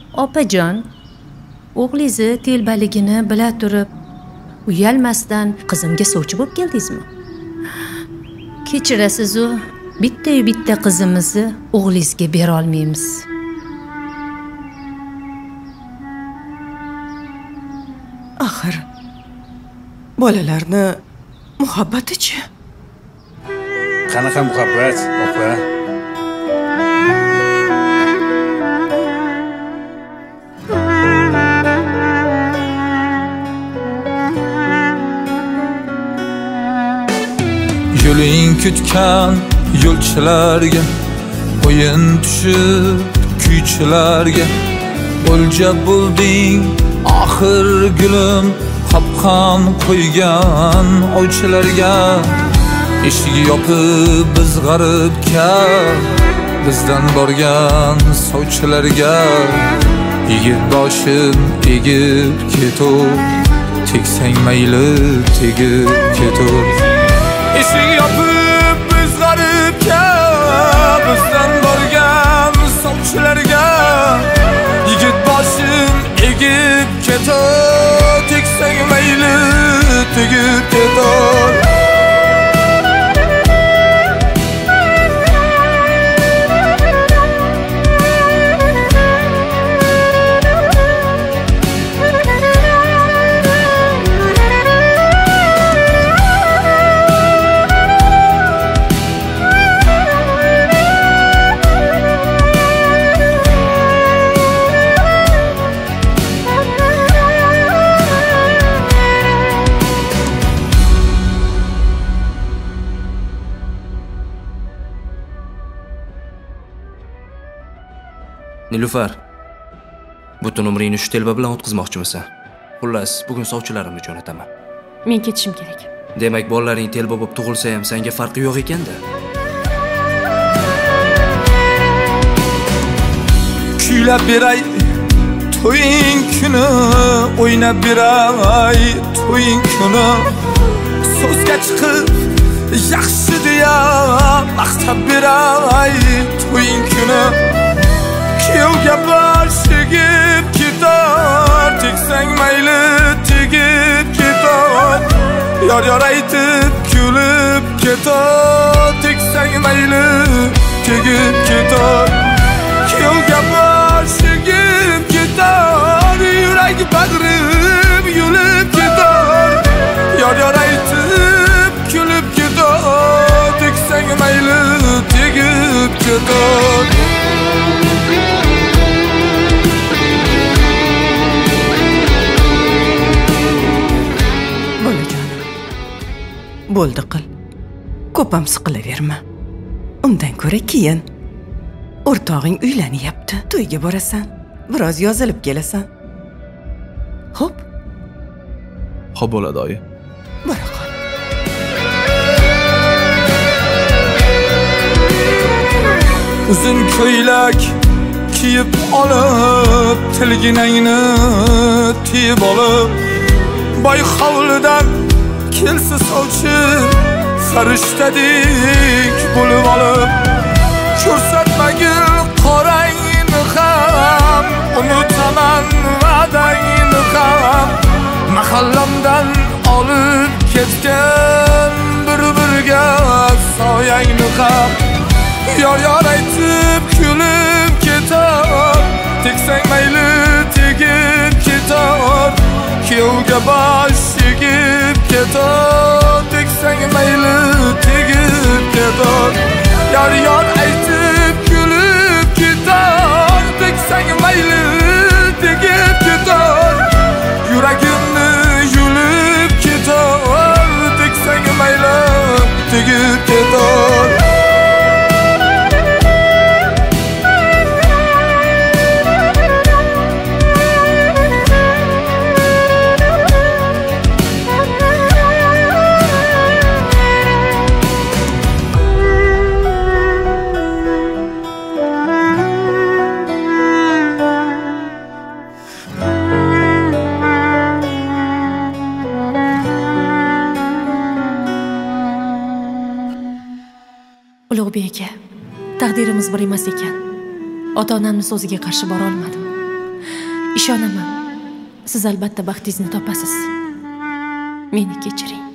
Opajon, o'g'lingizni telbaligini bila turib, uyalmasdan qizimga sovchi bo'lib keldingizmi? Kechirasiz-u, bitta qizimizni o'g'lingizga bera olmaymiz. Axir bolalarni muhabbati-chi? Qanaqa muhabbat, opa? Yo'ling kutgan yo'lchilarga, o'yin tushib kuychilarga, o'lja bo'lding oxir gulim, qopqon qo'ygan ovchilarga. Eshigi yopib biz g'aribga, bizdan borgan sovchilarga. Yigit boshim egib ketur, tegsang mayli tegib ketur. Eshik yopib biz g'aribga, bizdan borgan sovchilarga. Yigit boshim egib ketur, tegsang mayli tegib ketur. Nilufar, butun umringni shu telba bilan o'tkazmoqchimisan? Xullas, bugun sovchilarimni jo'nataman. Men ketishim kerak. Demak, bolalaring telba bo'lib tug'ilsa ham senga farqi yo'q ekanda. Kuylab beray to'ying kuni, o'ynab beray to'ying kuni. So'zga chiqib yaxshi deya maqtab beray to'ying kuni. Kuyovga bosh egib ketar, tegsang mayli tegib ketar. Yor aytib kulib ketar, tegsang mayli tegib ketar. Kuyovga bosh egib ketar, yurak bag'rim yulib ketar. Yor aytib kulib ketar, tegsang mayli tegib ketar. Bo'ldi qil. Ko'p ham siqilaverma. Undan ko'ra keyin o'rtog'ing uylanyapti. To'yga borasan, biroz yozilib kelasan. Xo'p? Xo'p bo'ladi, oyi. Bora qol. Uzun ko'ylak kiyib olib, tilginangni tiyib olib, boy hovlidan kelsa sovchi, farishtadek bo'lib olib, ko'rsatmagil qorangni ham, unutaman va'dangni ham. Mahallamdan olib ketgan bir-birga soyangni ham. Yor aytib kulib ketar, tegsang mayli tegib ketar. Kuyovga bosh egib ketar, tegsang mayli tegib ketar. Yor aytib kulib ketar, tegsang mayli tegib ketar. Yuragimni yulib ketar, tegsang mayli tegib ketar. Ulug'bek aka, taqdirimiz bir emas ekan. Ota-onamning so'ziga qarshi bora olmadim. Ishonaman. Siz albatta baxtingizni topasiz. Meni kechiring.